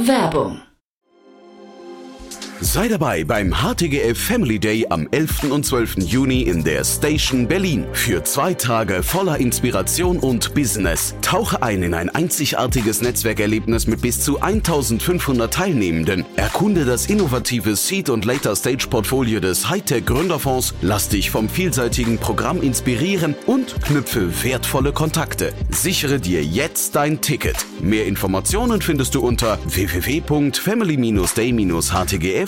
Werbung. Sei dabei beim HTGF Family Day am 11. und 12. Juni in der Station Berlin. Für 2 Tage voller Inspiration und Business. Tauche ein in ein einzigartiges Netzwerkerlebnis mit bis zu 1500 Teilnehmenden. Erkunde das innovative Seed- und Later-Stage-Portfolio des Hightech-Gründerfonds. Lass dich vom vielseitigen Programm inspirieren und knüpfe wertvolle Kontakte. Sichere dir jetzt dein Ticket. Mehr Informationen findest du unter www.family-day-htgf.de.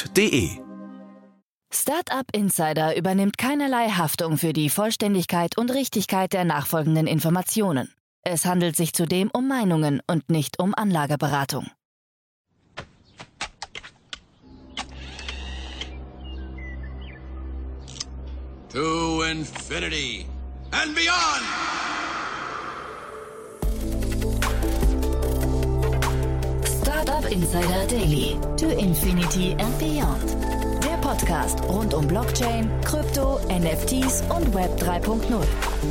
Startup Insider übernimmt keinerlei Haftung für die Vollständigkeit und Richtigkeit der nachfolgenden Informationen. Es handelt sich zudem um Meinungen und nicht um Anlageberatung. To infinity and beyond! Startup Insider Daily. To Infinity and Beyond. Der Podcast rund um Blockchain, Krypto, NFTs und Web 3.0.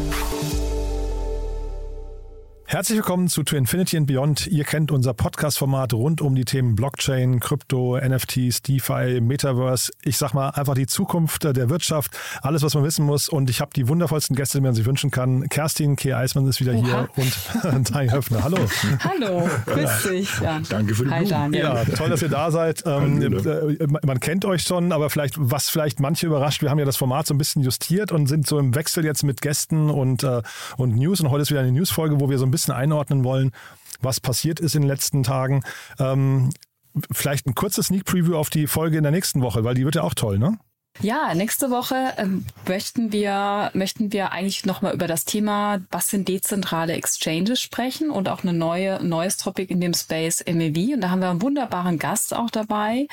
Herzlich willkommen zu Infinity and Beyond. Ihr kennt unser Podcast-Format rund um die Themen Blockchain, Krypto, NFTs, DeFi, Metaverse. Ich sag mal einfach die Zukunft der Wirtschaft, alles, was man wissen muss. Und ich habe die wundervollsten Gäste, die man sich wünschen kann. Kerstin K. Eismann ist wieder hier und Daniel Höfner. Hallo. Hallo, grüß dich. Ja. Danke für die Hi, Daniel. Ja, toll, dass ihr da seid. Man kennt euch schon, aber was manche überrascht, wir haben ja das Format so ein bisschen justiert und sind so im Wechsel jetzt mit Gästen und News. Und heute ist wieder eine News-Folge, wo wir so ein bisschen einordnen wollen, was passiert ist in den letzten Tagen. Vielleicht ein kurzes Sneak Preview auf die Folge in der nächsten Woche, weil die wird ja auch toll, ne? Ja, nächste Woche möchten wir eigentlich nochmal über das Thema, was sind dezentrale Exchanges sprechen und auch ein neues Topic in dem Space MEV. Und da haben wir einen wunderbaren Gast auch dabei,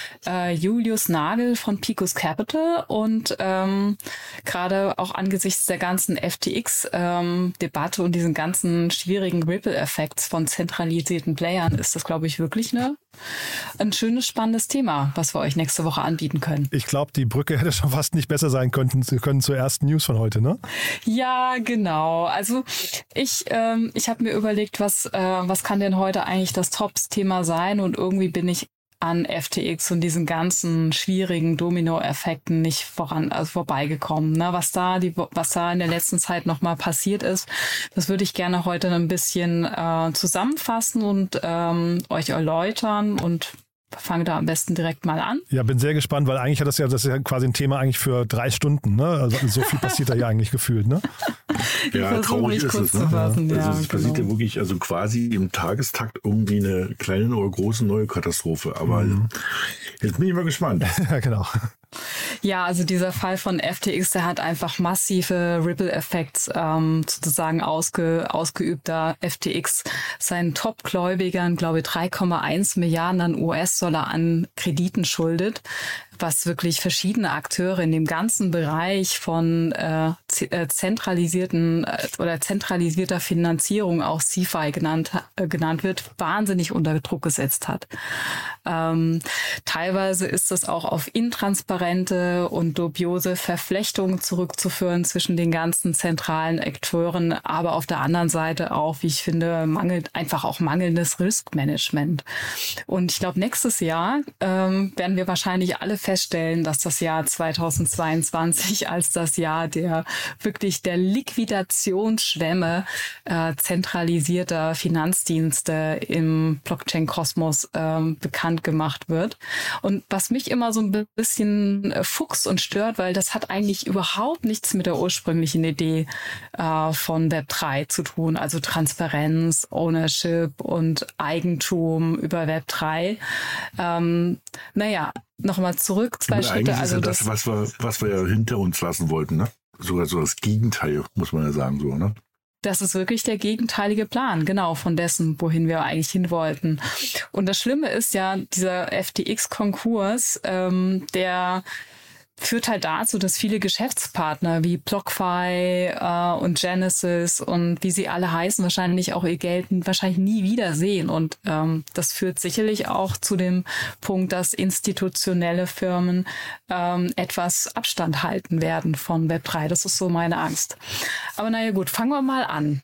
Julius Nagel von Picus Capital. Und gerade auch angesichts der ganzen FTX-Debatte und diesen ganzen schwierigen Ripple-Effekts von zentralisierten Playern ist das, glaube ich, wirklich ein schönes, spannendes Thema, was wir euch nächste Woche anbieten können. Ich glaube, die Brücke hätte schon fast nicht besser sein können zur ersten News von heute, ne? Ja, genau. Also ich habe mir überlegt, was kann denn heute eigentlich das Tops-Thema sein? Und irgendwie bin ich an FTX und diesen ganzen schwierigen Domino-Effekten nicht vorbeigekommen. Ne? Was da in der letzten Zeit nochmal passiert ist, das würde ich gerne heute ein bisschen zusammenfassen und euch erläutern und fange da am besten direkt mal an. Ja, bin sehr gespannt, weil eigentlich das ist ja quasi ein Thema eigentlich für 3 Stunden, ne? Also so viel passiert da ja eigentlich gefühlt, ne? Ja, traurig ist es, ne? Also es passiert ja wirklich, also quasi im Tagestakt irgendwie eine kleine oder große neue Katastrophe. Aber jetzt bin ich mal gespannt. Ja, genau. Ja, also dieser Fall von FTX, der hat einfach massive Ripple-Effekts sozusagen ausgeübt, da FTX seinen Top-Gläubigern, glaube ich, 3,1 Milliarden an US-Dollar an Krediten schuldet, was wirklich verschiedene Akteure in dem ganzen Bereich von zentralisierter Finanzierung, auch CeFi genannt wird, wahnsinnig unter Druck gesetzt hat. Teilweise ist das auch auf intransparente und dubiose Verflechtungen zurückzuführen zwischen den ganzen zentralen Akteuren, aber auf der anderen Seite auch, wie ich finde, mangelndes Risk-Management. Und ich glaube, nächstes Jahr werden wir wahrscheinlich alle feststellen, dass das Jahr 2022 als das Jahr der Liquidationsschwemme zentralisierter Finanzdienste im Blockchain-Kosmos bekannt gemacht wird. Und was mich immer so ein bisschen fuchst und stört, weil das hat eigentlich überhaupt nichts mit der ursprünglichen Idee von Web3 zu tun, also Transparenz, Ownership und Eigentum über Web3. Nochmal zurück, 2 Schritte. Eigentlich ist ja das, was wir ja hinter uns lassen wollten, ne? Sogar so das Gegenteil, muss man ja sagen, so, ne? Das ist wirklich der gegenteilige Plan, genau, von dessen, wohin wir eigentlich hin wollten. Und das Schlimme ist ja, dieser FTX-Konkurs, der führt halt dazu, dass viele Geschäftspartner wie BlockFi und Genesis und wie sie alle heißen, wahrscheinlich auch ihr Geld wahrscheinlich nie wiedersehen. Und das führt sicherlich auch zu dem Punkt, dass institutionelle Firmen etwas Abstand halten werden von Web3. Das ist so meine Angst. Aber naja gut, fangen wir mal an.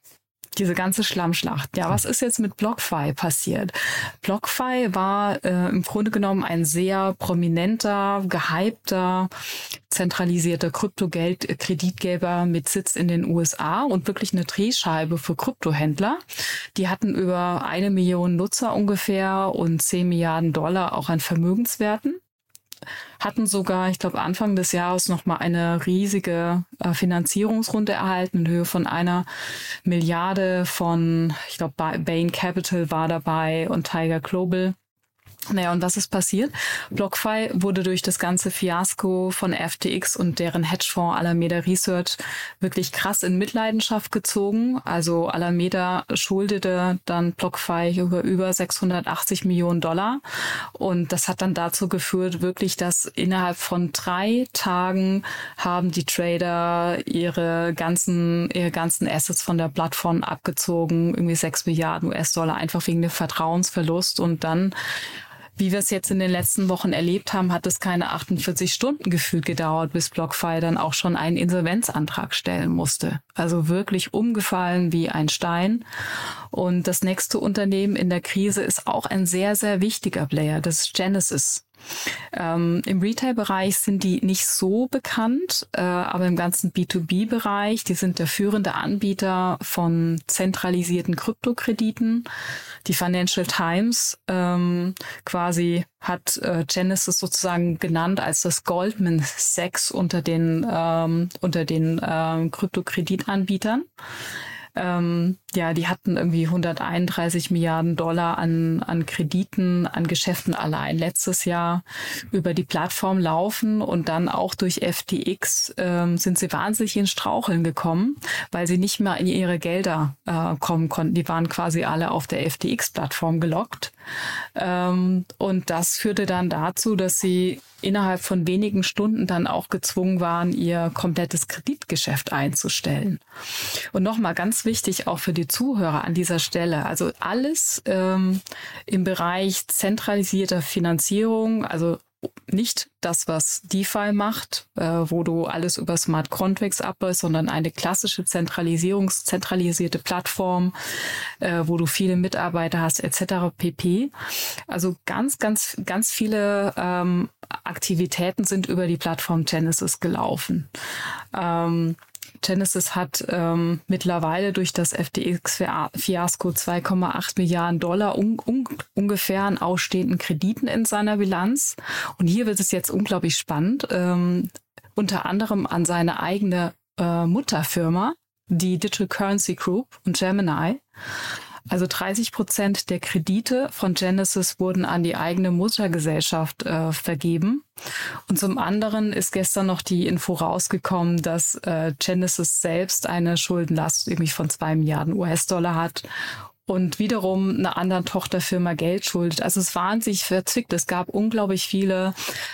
diese ganze Schlammschlacht. Ja, was ist jetzt mit BlockFi passiert? BlockFi war im Grunde genommen ein sehr prominenter, gehypter, zentralisierter Kryptogeld-Kreditgeber mit Sitz in den USA und wirklich eine Drehscheibe für Kryptohändler. Die hatten über 1 Million Nutzer ungefähr und 10 Milliarden Dollar auch an Vermögenswerten. Hatten sogar, ich glaube, Anfang des Jahres nochmal eine riesige Finanzierungsrunde erhalten in Höhe von 1 Milliarde von, ich glaube, Bain Capital war dabei und Tiger Global. Naja, und was ist passiert? BlockFi wurde durch das ganze Fiasko von FTX und deren Hedgefonds Alameda Research wirklich krass in Mitleidenschaft gezogen. Also Alameda schuldete dann BlockFi über 680 Millionen Dollar. Und das hat dann dazu geführt, wirklich, dass innerhalb von 3 Tagen haben die Trader ihre ganzen Assets von der Plattform abgezogen, irgendwie 6 Milliarden US-Dollar, einfach wegen dem Vertrauensverlust. Und dann, wie wir es jetzt in den letzten Wochen erlebt haben, hat es keine 48 Stunden gefühlt gedauert, bis BlockFi dann auch schon einen Insolvenzantrag stellen musste. Also wirklich umgefallen wie ein Stein. Und das nächste Unternehmen in der Krise ist auch ein sehr, sehr wichtiger Player. Das ist Genesis. Im Retail-Bereich sind die nicht so bekannt, aber im ganzen B2B-Bereich, die sind der führende Anbieter von zentralisierten Kryptokrediten. Die Financial Times quasi hat Genesis sozusagen genannt als das Goldman Sachs unter den Kryptokreditanbietern. Die hatten irgendwie 131 Milliarden Dollar an Krediten, an Geschäften allein letztes Jahr über die Plattform laufen und dann auch durch FTX sind sie wahnsinnig in Straucheln gekommen, weil sie nicht mehr in ihre Gelder kommen konnten. Die waren quasi alle auf der FTX-Plattform gelockt. Und das führte dann dazu, dass sie innerhalb von wenigen Stunden dann auch gezwungen waren, ihr komplettes Kreditgeschäft einzustellen. Und nochmal ganz wichtig auch für die Zuhörer an dieser Stelle, also alles im Bereich zentralisierter Finanzierung, also nicht das, was DeFi macht, wo du alles über Smart Contracts abläufst, sondern eine klassische zentralisierte Plattform, wo du viele Mitarbeiter hast, etc. pp. Also ganz viele Aktivitäten sind über die Plattform Genesis gelaufen. Genesis hat mittlerweile durch das FTX-Fiasko 2,8 Milliarden Dollar ungefähr an ausstehenden Krediten in seiner Bilanz. Und hier wird es jetzt unglaublich spannend, unter anderem an seine eigene Mutterfirma, die Digital Currency Group und Gemini. Also 30% der Kredite von Genesis wurden an die eigene Muttergesellschaft vergeben. Und zum anderen ist gestern noch die Info rausgekommen, dass Genesis selbst eine Schuldenlast irgendwie von 2 Milliarden US-Dollar hat und wiederum einer anderen Tochterfirma Geld schuldet. Also es war an sich verzwickt. Es gab unglaublich viele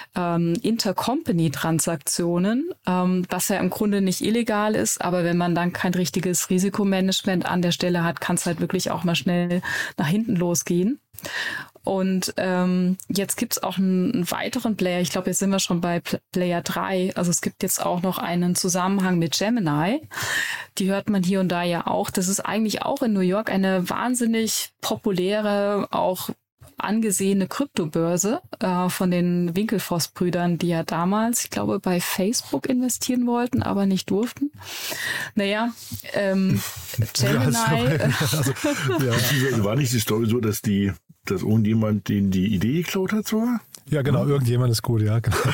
Intercompany-Transaktionen, was ja im Grunde nicht illegal ist. Aber wenn man dann kein richtiges Risikomanagement an der Stelle hat, kann es halt wirklich auch mal schnell nach hinten losgehen. Und jetzt gibt's auch einen weiteren Player. Ich glaube, jetzt sind wir schon bei Player 3. Also es gibt jetzt auch noch einen Zusammenhang mit Gemini. Die hört man hier und da ja auch. Das ist eigentlich auch in New York eine wahnsinnig populäre, auch angesehene Kryptobörse von den Winklevoss-Brüdern, die ja damals, ich glaube, bei Facebook investieren wollten, aber nicht durften. Naja, Gemini... War nicht die Story so, dass irgendjemand denen die Idee geklaut hat sogar? Ja, genau, irgendjemand ist gut, ja, genau.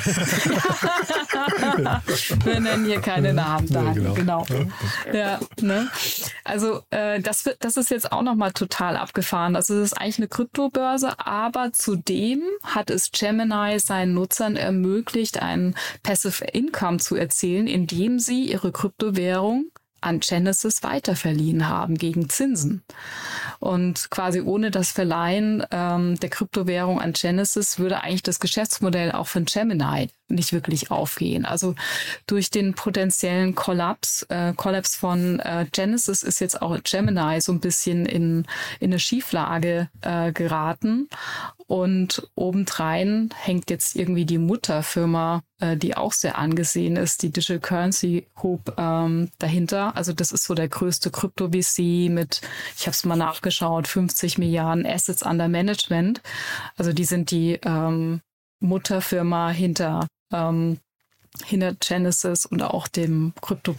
Wir nennen hier keine Namen, genau. Ja, ne? Also das ist jetzt auch nochmal total abgefahren. Also es ist eigentlich eine Kryptobörse, aber zudem hat es Gemini seinen Nutzern ermöglicht, ein Passive Income zu erzielen, indem sie ihre Kryptowährung an Genesis weiterverliehen haben gegen Zinsen. Und quasi ohne das Verleihen der Kryptowährung an Genesis würde eigentlich das Geschäftsmodell auch von Gemini nicht wirklich aufgehen. Also durch den potenziellen Kollaps von Genesis ist jetzt auch Gemini so ein bisschen in eine Schieflage geraten. Und obendrein hängt jetzt irgendwie die Mutterfirma, die auch sehr angesehen ist, die Digital Currency Group dahinter. Also das ist so der größte Krypto-VC mit, ich habe es mal nachgeschaut, 50 Milliarden Assets under Management. Also die sind die Mutterfirma hinter Genesis und auch dem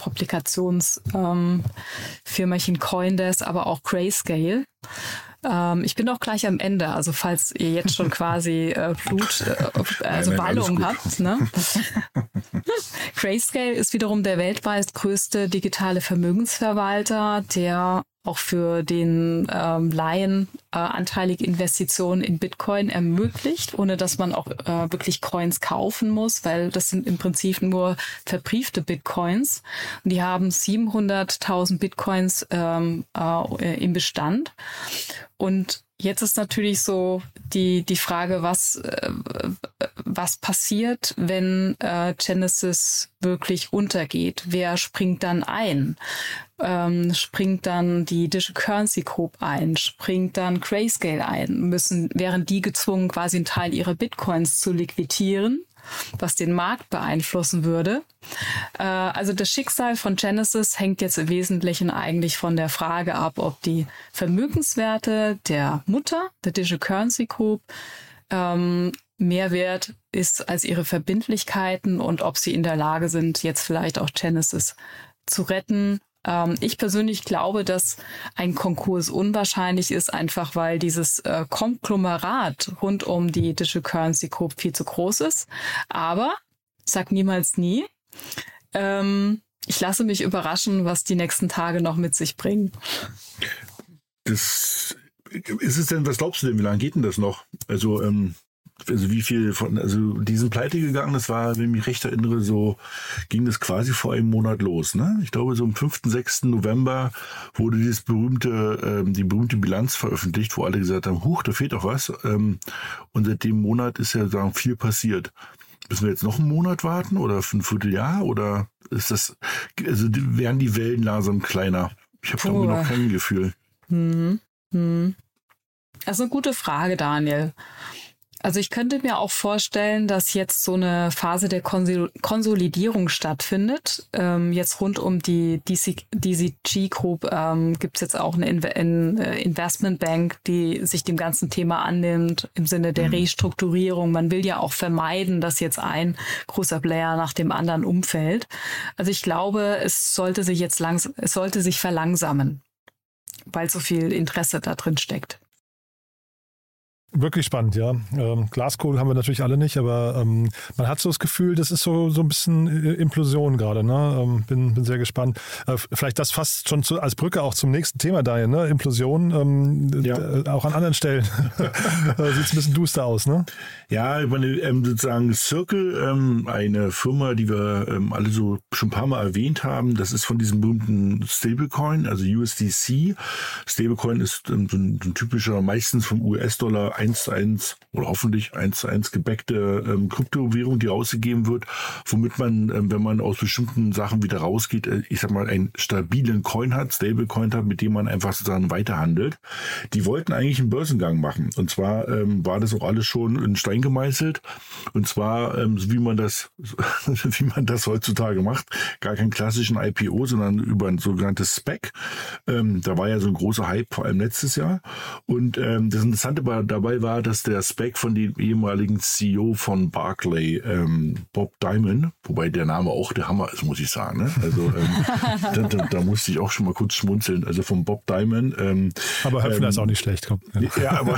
Krypto-Publikations-Firmachen Coindesk, aber auch Grayscale. Ich bin auch gleich am Ende, also falls ihr jetzt schon quasi Wallung habt. Ne? Grayscale ist wiederum der weltweit größte digitale Vermögensverwalter, der auch für den Laien anteilige Investitionen in Bitcoin ermöglicht, ohne dass man auch wirklich Coins kaufen muss, weil das sind im Prinzip nur verbriefte Bitcoins. Und die haben 700.000 Bitcoins im Bestand. Und jetzt ist natürlich so die Frage, was passiert, wenn Genesis wirklich untergeht? Wer springt dann ein? Springt dann die Digital Currency Group ein? Springt dann Grayscale ein? Wären die gezwungen, quasi einen Teil ihrer Bitcoins zu liquidieren, was den Markt beeinflussen würde? Also das Schicksal von Genesis hängt jetzt im Wesentlichen eigentlich von der Frage ab, ob die Vermögenswerte der Mutter, der Digital Currency Group, mehr wert ist als ihre Verbindlichkeiten und ob sie in der Lage sind, jetzt vielleicht auch Genesis zu retten. Ich persönlich glaube, dass ein Konkurs unwahrscheinlich ist, einfach weil dieses Konglomerat rund um die Digital Currency Group viel zu groß ist. Aber, sag niemals nie, ich lasse mich überraschen, was die nächsten Tage noch mit sich bringen. Ist es denn, was glaubst du denn, wie lange geht denn das noch? Also wie viel die sind pleite gegangen, das war, wenn ich mich recht erinnere, so ging das quasi vor einem Monat los, ne? Ich glaube, so am 5., 6. November wurde die berühmte Bilanz veröffentlicht, wo alle gesagt haben, huch, da fehlt doch was. Und seit dem Monat ist ja viel passiert. Müssen wir jetzt noch einen Monat warten oder für ein Vierteljahr? Oder ist das, also werden die Wellen langsam kleiner? Ich habe da noch kein Gefühl. Das ist eine gute Frage, Daniel. Also ich könnte mir auch vorstellen, dass jetzt so eine Phase der Konsolidierung stattfindet. Jetzt rund um die DCG Group gibt es jetzt auch eine Investmentbank, die sich dem ganzen Thema annimmt im Sinne der Restrukturierung. Man will ja auch vermeiden, dass jetzt ein großer Player nach dem anderen umfällt. Also ich glaube, es sollte sich verlangsamen, weil so viel Interesse da drin steckt. Wirklich spannend, ja. Glaskugel haben wir natürlich alle nicht, aber man hat so das Gefühl, das ist so ein bisschen Implosion gerade. Ne? Bin sehr gespannt. Vielleicht das fast schon als Brücke auch zum nächsten Thema, Daniel. Ne? Implosion, auch an anderen Stellen sieht es ein bisschen duster aus. Ne? Ja, ich meine, sozusagen Circle, eine Firma, die wir alle so schon ein paar Mal erwähnt haben, das ist von diesem berühmten Stablecoin, also USDC. Stablecoin ist so ein typischer, meistens vom US-Dollar 1:1 oder hoffentlich 1:1 gebackte Kryptowährung, die ausgegeben wird, womit man, wenn man aus bestimmten Sachen wieder rausgeht, ich sag mal, einen stabilen Coin hat, Stablecoin hat, mit dem man einfach sozusagen weiterhandelt. Die wollten eigentlich einen Börsengang machen. Und zwar war das auch alles schon in Stein gemeißelt. Und zwar, wie man das heutzutage macht, gar keinen klassischen IPO, sondern über ein sogenanntes SPAC. Da war ja so ein großer Hype, vor allem letztes Jahr. Und das Interessante dabei war, dass der SPAC von dem ehemaligen CEO von Barclay, Bob Diamond, wobei der Name auch der Hammer ist, muss ich sagen. Ne? Also da musste ich auch schon mal kurz schmunzeln. Also von Bob Diamond. Aber Höpfner ist auch nicht schlecht. Komm. Ja, aber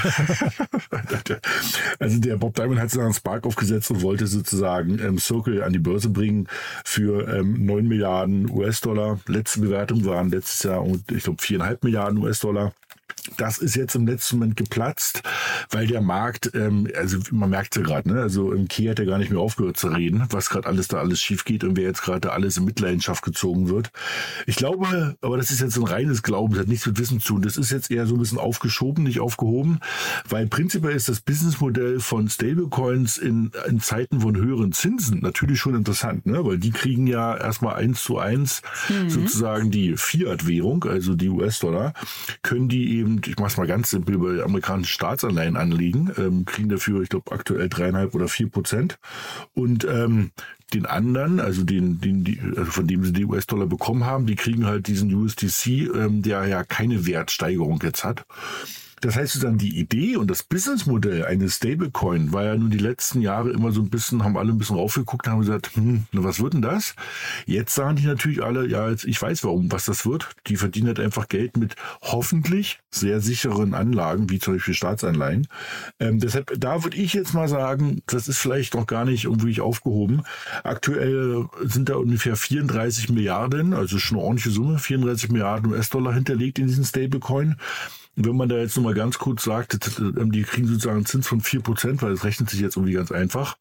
also der Bob Diamond hat sozusagen Spark aufgesetzt und wollte sozusagen Circle an die Börse bringen für 9 Milliarden US-Dollar. Letzte Bewertung waren letztes Jahr, ich glaube, 4,5 Milliarden US-Dollar. Das ist jetzt im letzten Moment geplatzt, weil der Markt, also man merkt es ja gerade, ne? Also im Key hat ja gar nicht mehr aufgehört zu reden, was gerade alles schief geht und wer jetzt gerade alles in Mitleidenschaft gezogen wird. Ich glaube, aber das ist jetzt ein reines Glauben, das hat nichts mit Wissen zu tun. Das ist jetzt eher so ein bisschen aufgeschoben, nicht aufgehoben, weil prinzipiell ist das Businessmodell von Stablecoins in Zeiten von höheren Zinsen natürlich schon interessant, ne? Weil die kriegen ja erstmal 1:1 sozusagen die Fiat-Währung, also die US-Dollar, können die eben, ich mach's mal ganz simpel, über amerikanische Staatsanleihen anlegen, kriegen dafür, ich glaube, aktuell 3,5 oder 4%. Und den anderen, also also von dem sie die US-Dollar bekommen haben, die kriegen halt diesen USDC, der ja keine Wertsteigerung jetzt hat. Das heißt dann, die Idee und das Businessmodell eines Stablecoin war ja nun die letzten Jahre immer so ein bisschen, haben alle ein bisschen raufgeguckt und haben gesagt, was wird denn das? Jetzt sagen die natürlich alle, ja, jetzt, ich weiß was das wird. Die verdienen halt einfach Geld mit hoffentlich sehr sicheren Anlagen, wie zum Beispiel Staatsanleihen. Deshalb, da würde ich jetzt mal sagen, das ist vielleicht noch gar nicht irgendwie aufgehoben. Aktuell sind da ungefähr 34 Milliarden, also schon eine ordentliche Summe, 34 Milliarden US-Dollar hinterlegt in diesen Stablecoin. Wenn man da jetzt nochmal ganz kurz sagt, die kriegen sozusagen einen Zins von 4%, weil das rechnet sich jetzt irgendwie ganz einfach,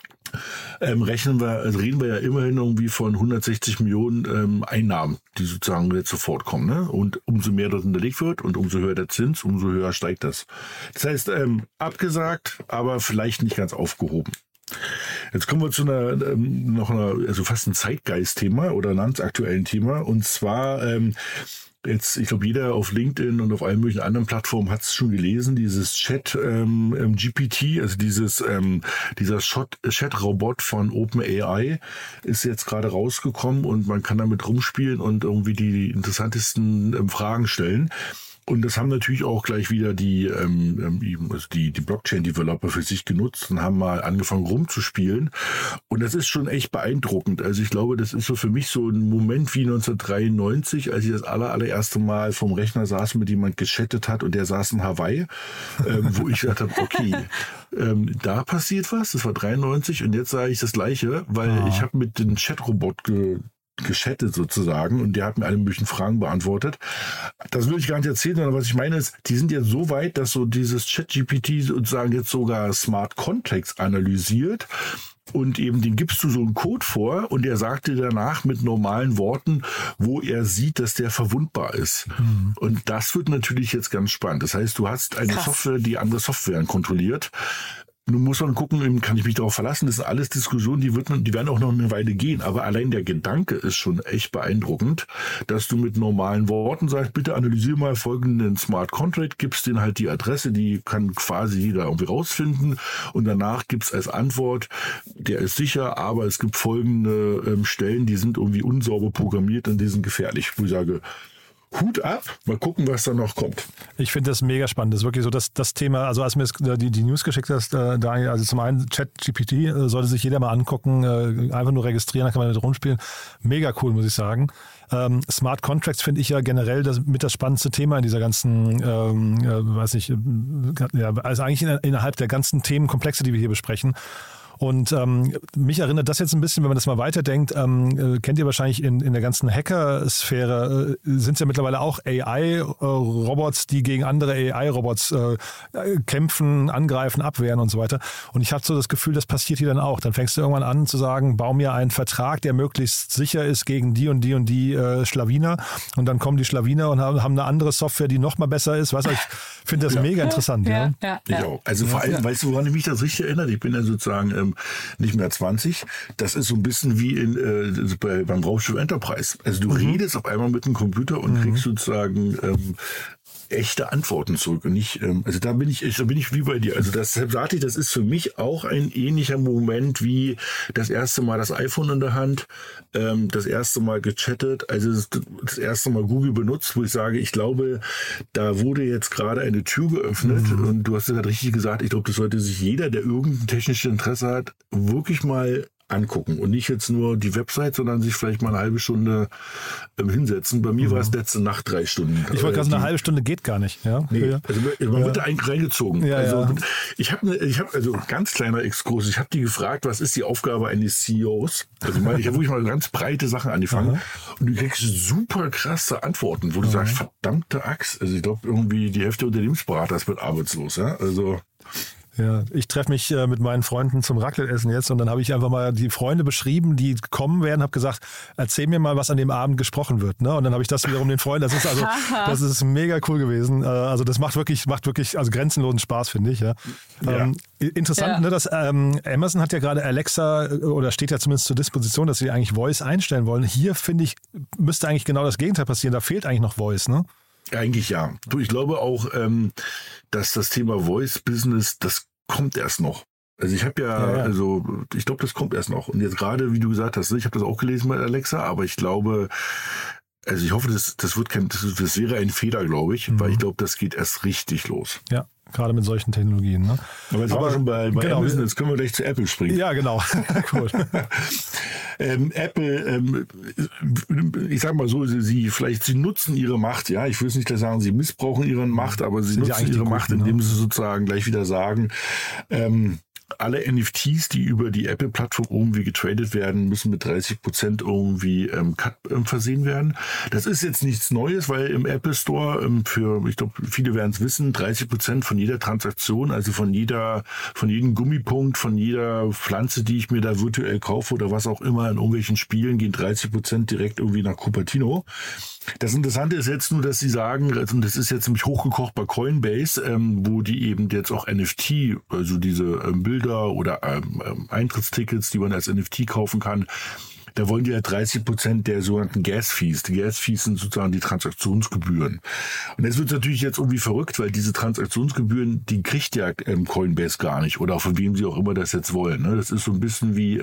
reden wir ja immerhin irgendwie von 160 Millionen Einnahmen, die sozusagen jetzt sofort kommen. Ne? Und umso mehr dort hinterlegt wird und umso höher der Zins, umso höher steigt das. Das heißt, abgesagt, aber vielleicht nicht ganz aufgehoben. Jetzt kommen wir zu also fast ein Zeitgeist-Thema oder einem ganz aktuellen Thema. Und zwar jetzt, ich glaube, jeder auf LinkedIn und auf allen möglichen anderen Plattformen hat es schon gelesen, dieses Chat GPT, also dieser Chat-Robot von OpenAI ist jetzt gerade rausgekommen und man kann damit rumspielen und irgendwie die interessantesten Fragen stellen. Und das haben natürlich auch gleich wieder die Blockchain-Developer für sich genutzt und haben mal angefangen rumzuspielen. Und das ist schon echt beeindruckend. Also ich glaube, das ist so für mich so ein Moment wie 1993, als ich das allererste Mal vom Rechner saß, mit jemand gechattet hat und der saß in Hawaii, wo ich gesagt habe, okay, da passiert was. Das war 93 und jetzt sage ich das Gleiche, weil ich habe mit dem Chatrobot geschattet sozusagen und der hat mir alle möglichen Fragen beantwortet. Das will ich gar nicht erzählen, sondern was ich meine ist, die sind jetzt so weit, dass so dieses ChatGPT sozusagen jetzt sogar Smart Contracts analysiert und eben den gibst du so einen Code vor und der sagt dir danach mit normalen Worten, wo er sieht, dass der verwundbar ist. Und das wird natürlich jetzt ganz spannend. Das heißt, du hast eine Software, die andere Softwaren kontrolliert. Nun muss man gucken, kann ich mich darauf verlassen, das sind alles Diskussionen, die werden auch noch eine Weile gehen, aber allein der Gedanke ist schon echt beeindruckend, dass du mit normalen Worten sagst, bitte analysiere mal folgenden Smart Contract, gibst denen halt die Adresse, die kann quasi jeder irgendwie rausfinden und danach gibt's als Antwort, der ist sicher, aber es gibt folgende Stellen, die sind irgendwie unsauber programmiert und die sind gefährlich, wo ich sage, Hut ab, mal gucken, was da noch kommt. Ich finde das mega spannend. Das ist wirklich so das Thema, also als mir die News geschickt hast, Daniel, also zum einen ChatGPT sollte sich jeder mal angucken, einfach nur registrieren, dann kann man damit rumspielen. Mega cool, muss ich sagen. Smart Contracts finde ich ja generell das spannendste Thema in dieser ganzen, also eigentlich innerhalb der ganzen Themenkomplexe, die wir hier besprechen. Und mich erinnert das jetzt ein bisschen, wenn man das mal weiterdenkt, kennt ihr wahrscheinlich in der ganzen Hacker-Sphäre, sind es ja mittlerweile auch AI-Robots, die gegen andere AI-Robots kämpfen, angreifen, abwehren und so weiter. Und ich habe so das Gefühl, das passiert hier dann auch. Dann fängst du irgendwann an zu sagen, bau mir einen Vertrag, der möglichst sicher ist gegen die und die und die Schlawiner. Und dann kommen die Schlawiner und haben eine andere Software, die noch mal besser ist. Weißt du, ich finde das mega interessant. Ja. Ich auch. Also vor allem, weißt du, woran ich mich das richtig erinnert? Ich bin ja sozusagen nicht mehr 20. Das ist so ein bisschen wie beim Raumschiff Enterprise. Also du redest auf einmal mit dem Computer und kriegst sozusagen echte Antworten zurück und nicht, also da bin ich wie bei dir. Also deshalb sagte ich, das ist für mich auch ein ähnlicher Moment wie das erste Mal das iPhone in der Hand, das erste Mal gechattet, also das erste Mal Google benutzt, wo ich sage, ich glaube, da wurde jetzt gerade eine Tür geöffnet und du hast es halt richtig gesagt, ich glaube, das sollte sich jeder, der irgendein technisches Interesse hat, wirklich mal angucken und nicht jetzt nur die Website, sondern sich vielleicht mal eine halbe Stunde hinsetzen. Bei mir war es letzte Nacht 3 Stunden. Ich wollte gerade, eine halbe Stunde geht gar nicht. Ja? Nee, also man wird da eigentlich reingezogen. Ja, also ja. ich habe also ganz kleiner Exkurs, ich habe die gefragt, was ist die Aufgabe eines CEOs? Also ich habe wirklich mal ganz breite Sachen angefangen und du kriegst super krasse Antworten, wo du sagst, verdammte Axt. Also ich glaube irgendwie die Hälfte der Unternehmensberater wird arbeitslos. Ja? Also ja, ich treffe mich mit meinen Freunden zum Raclette-Essen jetzt und dann habe ich einfach mal die Freunde beschrieben, die kommen werden, habe gesagt, erzähl mir mal, was an dem Abend gesprochen wird. Ne? Und dann habe ich das wiederum den Freunden, das ist mega cool gewesen. Also das macht wirklich also grenzenlosen Spaß, finde ich. Ja. Interessant, ne, dass Amazon hat ja gerade Alexa oder steht ja zumindest zur Disposition, dass sie eigentlich Voice einstellen wollen. Hier, finde ich, müsste eigentlich genau das Gegenteil passieren. Da fehlt eigentlich noch Voice, ne? Eigentlich ja. Du, ich glaube auch, dass das Thema Voice-Business, das kommt erst noch. Also ich habe also ich glaube, das kommt erst noch. Und jetzt gerade, wie du gesagt hast, ich habe das auch gelesen bei Alexa, aber ich glaube, also ich hoffe, das wäre ein Fehler, glaube ich, weil ich glaube, das geht erst richtig los. Ja. Gerade mit solchen Technologien. Ne? Aber jetzt waren wir schon bei Amazon, jetzt können wir gleich zu Apple springen. Ja, genau. Cool. Apple, ich sag mal so, sie nutzen ihre Macht, ja, ich will es nicht sagen, sie missbrauchen ihre Macht, aber sie nutzen ihre Macht, indem sie sozusagen gleich wieder sagen, alle NFTs, die über die Apple-Plattform irgendwie getradet werden, müssen mit 30% irgendwie Cut versehen werden. Das ist jetzt nichts Neues, weil im Apple Store ich glaube, viele werden es wissen, 30% von jeder Transaktion, also von jedem Gummipunkt, von jeder Pflanze, die ich mir da virtuell kaufe oder was auch immer in irgendwelchen Spielen, gehen 30% direkt irgendwie nach Cupertino. Das Interessante ist jetzt nur, dass sie sagen, und das ist jetzt nämlich hochgekocht bei Coinbase, wo die eben jetzt auch NFT, also diese Bilder oder Eintrittstickets, die man als NFT kaufen kann, da wollen die ja 30% der sogenannten Gas-Fees. Die Gas-Fees sind sozusagen die Transaktionsgebühren. Und das wird natürlich jetzt irgendwie verrückt, weil diese Transaktionsgebühren, die kriegt ja Coinbase gar nicht oder von wem sie auch immer das jetzt wollen. Ne? Das ist so ein bisschen wie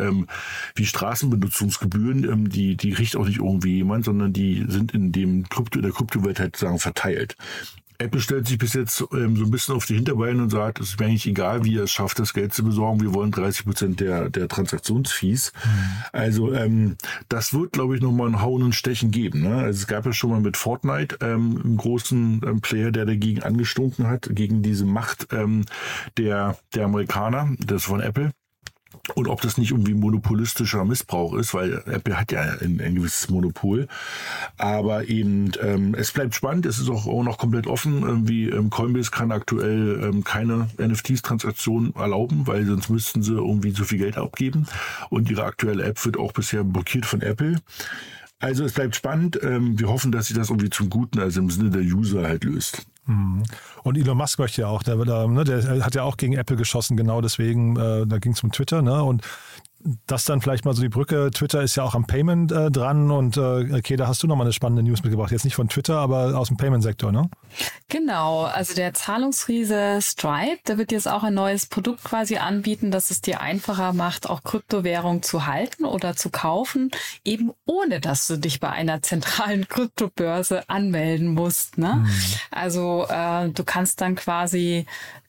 Straßenbenutzungsgebühren, die kriegt auch nicht irgendwie jemand, sondern die sind in der Kryptowelt halt sozusagen verteilt. Apple stellt sich bis jetzt so ein bisschen auf die Hinterbeine und sagt, es ist mir eigentlich egal, wie ihr es schafft, das Geld zu besorgen. Wir wollen 30% der Transaktionsfees. Also das wird, glaube ich, nochmal ein Hauen und Stechen geben. Ne? Also es gab ja schon mal mit Fortnite einen großen Player, der dagegen angestunken hat, gegen diese Macht der Amerikaner, das von Apple. Und ob das nicht irgendwie monopolistischer Missbrauch ist, weil Apple hat ja ein gewisses Monopol. Aber eben, es bleibt spannend, es ist auch noch komplett offen. Coinbase kann aktuell keine NFTs-Transaktionen erlauben, weil sonst müssten sie irgendwie zu viel Geld abgeben. Und ihre aktuelle App wird auch bisher blockiert von Apple. Also es bleibt spannend. Wir hoffen, dass sich das irgendwie zum Guten, also im Sinne der User halt löst. Und Elon Musk möchte ja auch, der hat ja auch gegen Apple geschossen, genau deswegen, da ging es um Twitter, ne? Und das dann vielleicht mal so die Brücke, Twitter ist ja auch am Payment dran und okay, da hast du nochmal eine spannende News mitgebracht, jetzt nicht von Twitter, aber aus dem Payment-Sektor, ne? Genau, also der Zahlungsriese Stripe, der wird jetzt auch ein neues Produkt quasi anbieten, das es dir einfacher macht, auch Kryptowährung zu halten oder zu kaufen, eben ohne, dass du dich bei einer zentralen Kryptobörse anmelden musst, ne? Also du kannst dann quasi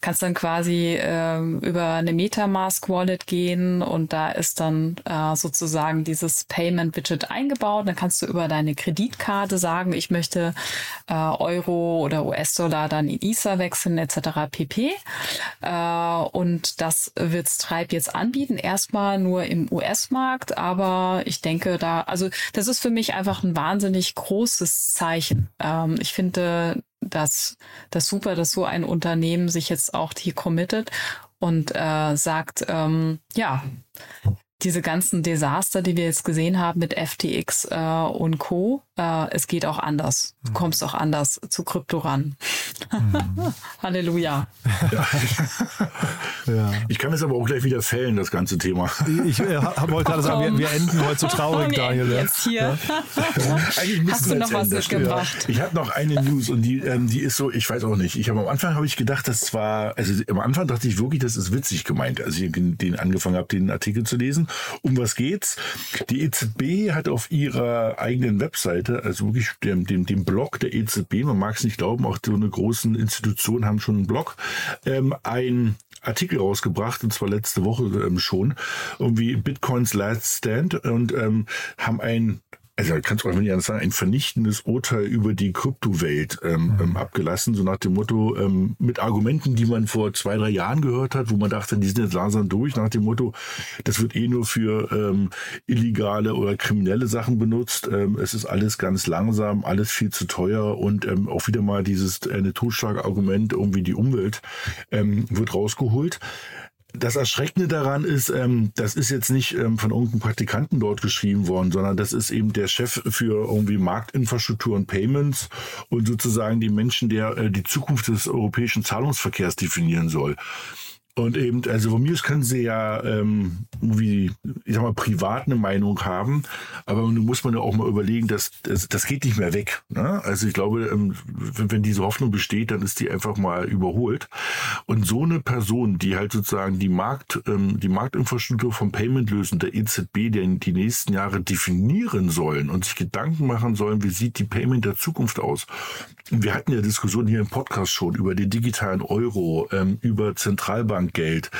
über eine MetaMask-Wallet gehen und da ist dann sozusagen dieses Payment-Widget eingebaut. Dann kannst du über deine Kreditkarte sagen, ich möchte Euro oder US-Dollar dann in Ether wechseln etc. pp. Und das wird Stripe jetzt anbieten. Erstmal nur im US-Markt, aber ich denke das ist für mich einfach ein wahnsinnig großes Zeichen. Ich finde das super, dass so ein Unternehmen sich jetzt auch hier committet und sagt, diese ganzen Desaster, die wir jetzt gesehen haben mit FTX und Co., es geht auch anders. Du kommst auch anders zu Krypto ran. Halleluja. Ja. Ich kann es aber auch gleich wieder fällen, das ganze Thema. Ich wollte gerade sagen, wir enden heute so traurig, Daniel. Jetzt hier. Hast du noch was mitgebracht? Ich habe noch eine News und die ist so, ich weiß auch nicht. Am Anfang habe ich gedacht, am Anfang dachte ich wirklich, das ist witzig gemeint, als ich angefangen habe, den Artikel zu lesen. Um was geht's? Die EZB hat auf ihrer eigenen Webseite, also wirklich dem Blog der EZB, man mag es nicht glauben, auch so eine großen Institutionen haben schon einen Blog, ein Artikel rausgebracht, und zwar letzte Woche schon, irgendwie Bitcoins Last Stand, und haben kannst du auch nicht anders sagen, ein vernichtendes Urteil über die Kryptowelt abgelassen, so nach dem Motto, mit Argumenten, die man vor 2-3 Jahren gehört hat, wo man dachte, die sind jetzt langsam durch, nach dem Motto, das wird nur für illegale oder kriminelle Sachen benutzt, es ist alles ganz langsam, alles viel zu teuer, und auch wieder mal dieses eine Totschlagargument, irgendwie die Umwelt wird rausgeholt. Das Erschreckende daran ist, das ist jetzt nicht von irgendeinem Praktikanten dort geschrieben worden, sondern das ist eben der Chef für irgendwie Marktinfrastruktur und Payments und sozusagen die Menschen, der die Zukunft des europäischen Zahlungsverkehrs definieren soll. Und eben, also von mir aus können sie ja privat eine Meinung haben, aber nun muss man ja auch mal überlegen, das geht nicht mehr weg. Ne? Also ich glaube, wenn diese Hoffnung besteht, dann ist die einfach mal überholt. Und so eine Person, die halt sozusagen die Marktinfrastruktur vom Payment-Lösen der EZB, die nächsten Jahre definieren sollen und sich Gedanken machen sollen, wie sieht die Payment der Zukunft aus. Und wir hatten ja Diskussionen hier im Podcast schon über den digitalen Euro, über Zentralbankgeld,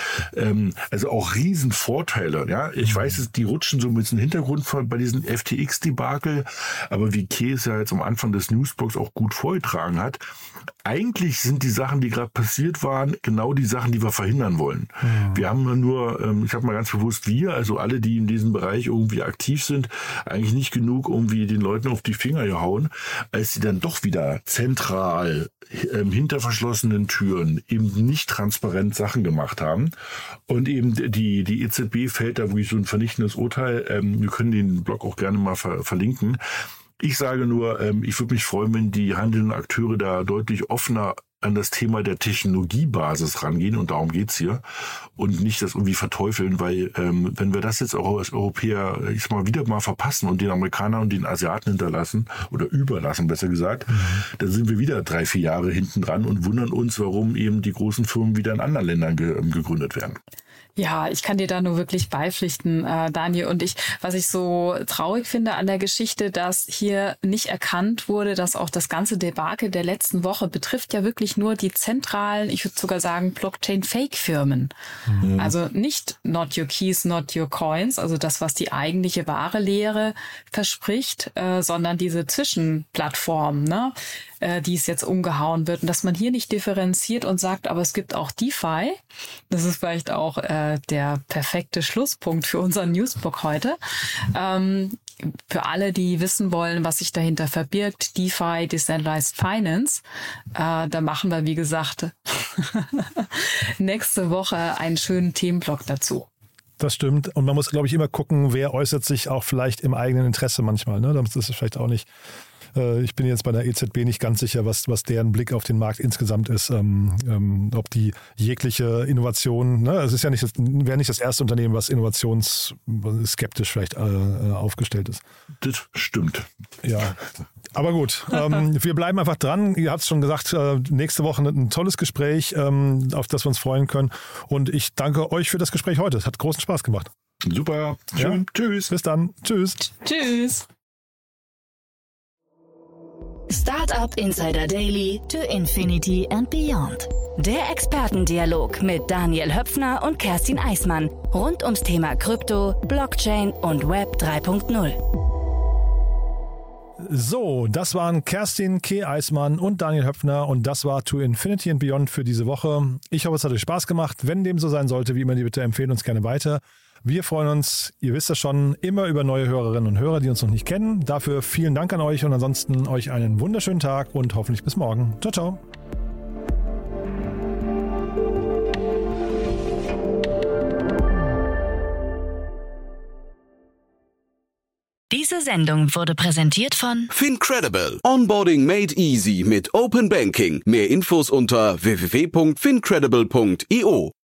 also auch Riesenvorteile. Ja, ich weiß, die rutschen so ein bisschen Hintergrund bei diesen FTX-Debakel, aber wie Kees ja jetzt am Anfang des Newsblocks auch gut vorgetragen hat, eigentlich sind die Sachen, die gerade passiert waren, genau die Sachen, die wir verhindern wollen. Ja. Wir haben nur, ich habe mal ganz bewusst also alle, die in diesem Bereich irgendwie aktiv sind, eigentlich nicht genug irgendwie den Leuten auf die Finger gehauen, als sie dann doch wieder zentral hinter verschlossenen Türen eben nicht transparent Sachen gemacht haben. Und eben die EZB fällt da wirklich so ein vernichtendes Urteil. Wir können den Blog auch gerne mal verlinken. Ich sage nur, ich würde mich freuen, wenn die handelnden Akteure da deutlich offener an das Thema der Technologiebasis rangehen, und darum geht's hier, und nicht das irgendwie verteufeln, weil wenn wir das jetzt auch als Europäer wieder mal verpassen und den Amerikanern und den Asiaten hinterlassen oder überlassen, besser gesagt, dann sind wir wieder 3-4 Jahre hinten dran und wundern uns, warum eben die großen Firmen wieder in anderen Ländern gegründet werden. Ja, ich kann dir da nur wirklich beipflichten, Daniel. Und was ich so traurig finde an der Geschichte, dass hier nicht erkannt wurde, dass auch das ganze Debakel der letzten Woche betrifft ja wirklich nur die zentralen, ich würde sogar sagen, Blockchain-Fake-Firmen. Mhm. Also nicht not your keys, not your coins, also das, was die eigentliche wahre Lehre verspricht, sondern diese Zwischenplattformen, ne, die es jetzt umgehauen wird. Und dass man hier nicht differenziert und sagt, aber es gibt auch DeFi. Das ist vielleicht auch der perfekte Schlusspunkt für unseren Newsblog heute. Für alle, die wissen wollen, was sich dahinter verbirgt, DeFi, Decentralized Finance, da machen wir, wie gesagt, nächste Woche einen schönen Themenblock dazu. Das stimmt. Und man muss, glaube ich, immer gucken, wer äußert sich auch vielleicht im eigenen Interesse manchmal. Ne? Das ist vielleicht auch nicht... Ich bin jetzt bei der EZB nicht ganz sicher, was deren Blick auf den Markt insgesamt ist, ob die jegliche Innovation, ne, es ist ja wäre nicht das erste Unternehmen, was innovationsskeptisch vielleicht aufgestellt ist. Das stimmt. Ja, aber gut, wir bleiben einfach dran. Ihr habt es schon gesagt, nächste Woche ein tolles Gespräch, auf das wir uns freuen können. Und ich danke euch für das Gespräch heute. Es hat großen Spaß gemacht. Super, schön. Ja. Tschüss. Bis dann. Tschüss. Tschüss. Startup Insider Daily to Infinity and Beyond. Der Expertendialog mit Daniel Höpfner und Kerstin Eismann rund ums Thema Krypto, Blockchain und Web 3.0. So, das waren Kerstin K. Eismann und Daniel Höpfner, und das war To Infinity and Beyond für diese Woche. Ich hoffe, es hat euch Spaß gemacht. Wenn dem so sein sollte, wie immer, bitte empfehlen uns gerne weiter. Wir freuen uns, ihr wisst das schon, immer über neue Hörerinnen und Hörer, die uns noch nicht kennen. Dafür vielen Dank an euch und ansonsten euch einen wunderschönen Tag und hoffentlich bis morgen. Ciao, ciao. Diese Sendung wurde präsentiert von Fincredible. Onboarding made easy mit Open Banking. Mehr Infos unter www.fincredible.io.